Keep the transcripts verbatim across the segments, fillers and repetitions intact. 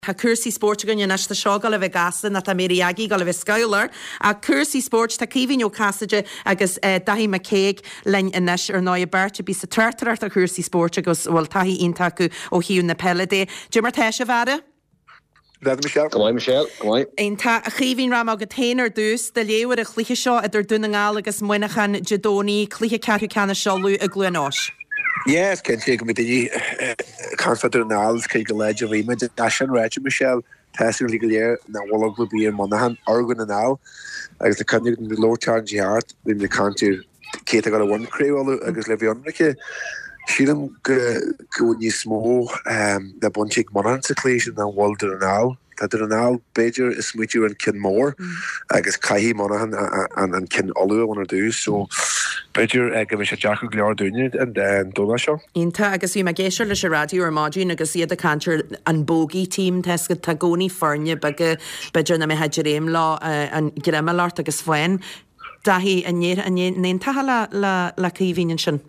Ha cursi sport gan na sta shogal of gas na ta meri agi gal of skyler a cursi sport ta kivin o casage agus uh, dahi McCaig len anish or noya bert be sa tartar ta cursi sport agus wal tahi intaku o hiu na pelade Jimmer Tesha vada That Michelle. Come on, Michelle. Come on. Ein ta chivin ram agad tainer dus de lewer a chliche seo idir dunangal agus muinachan jadoni chliche carhu canna shalu a gluanosh. Yes, can take me the confident analysis take the ledge of image Dashan Reg Michelle testing legal year now will will be in Monaghan Oregon now as the country in the low charge yard in the country Kate got a one crew agus Levion she didn't go in small um the bunchik Monaghan situation and Walter now that now Bejer is with you and Kinmore I guess Kahi Monaghan and and Kin Olu want to do so Bejer uh, give us a Jack Glear doing it and then do that show. Inta agus vi magesher le radio or margin agus iad the cancer an bogi team tesket tagoni farnya bag Bejer na me hadjerem law an gremmelart agus fwen dahi an yer an nen tahala la la kivin shin.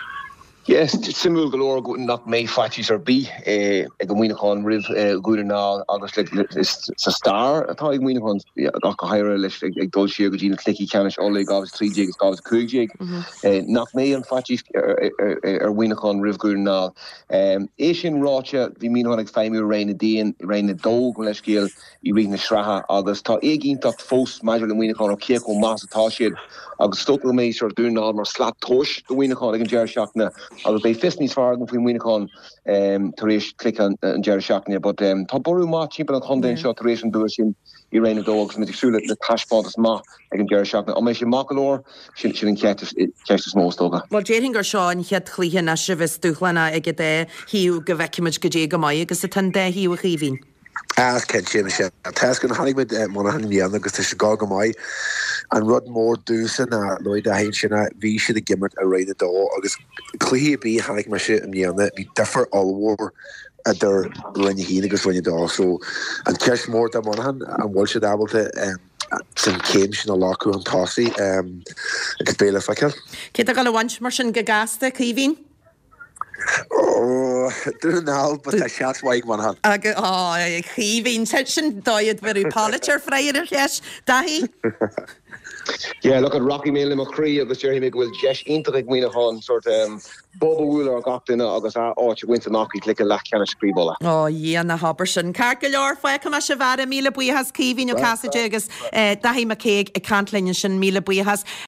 Yes, simul galore go not May fatties or B eh ag win on riv good now August like it's a star I thought win on got higher list ag dol sheer gina clicky canish all leg of three jigs of cool jig eh not May and fatties er win on riv good now um Asian rocha vi mean on ag five rain a day and rain a dog when let's scale you reading the shraha August ta egin tak fos major win on keko mass tashed August stokel me sort doing all more slap tosh the win on ag Jerry Shockna I would be fifties far if we win on um Tarish click on uh, Jerry Shockney but um Taboru ma cheap on Honda shot Tarish and Durshin Irene dogs with the shule the cash bond ma again Jerry Shockney o me she makalor she she catch catch the small stoga Well Jeringer Sean het chlihe na shivis duchlana ag de hiu gevekimage gejega mai agus tan de hiu chivin As Ken Michelle task in Hollywood Monaghan in the end agus Chicago mai and Rod Moore Doosan a Lloyd Ahinchina vi should have given a rain do agus clear be hanig mar shit in the end be differ all war at their when you hear agus when you do so and Cash Moore da Monaghan and what should able to um some came in a locker and tossy um it's bailiff like her Kita gal wanch mar sin gagaste kivin Oh, do now, but I shan't wake one hand. Ag oh, chivin section diet very Pulitzer Friday yes, dahi. Yeah, look at Rocky Mail McCree agus Jerry McWill Jesh into the Gwina Hon sort um Bobo Wheeler got in agus Arch Winter Knocky click a lack can a screebola. Oh yeah na Hobberson Cargalor fa come a shavada mila bui has Kevin your casage agus dahi McCaig a cantlin sin mila bui has